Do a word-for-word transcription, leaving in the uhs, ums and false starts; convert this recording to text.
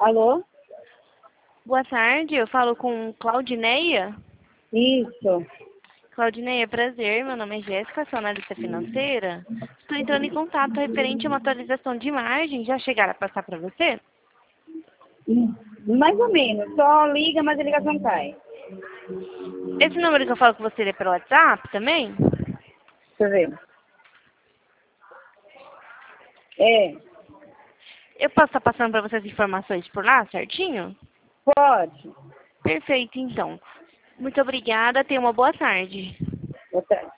Alô? Boa tarde, eu falo com Claudineia. Isso. Claudineia, prazer, meu nome é Jéssica, sou analista financeira. Estou entrando em contato referente a uma atualização de margem. Já chegaram a passar para você? Hum, Mais ou menos. Só liga, mas a ligação cai. Esse número que eu falo com você é pelo WhatsApp também? Deixa eu ver. É, Eu posso estar passando para você as informações por lá, certinho? pode. Perfeito, então. Muito obrigada, tenha uma boa tarde. Boa tarde.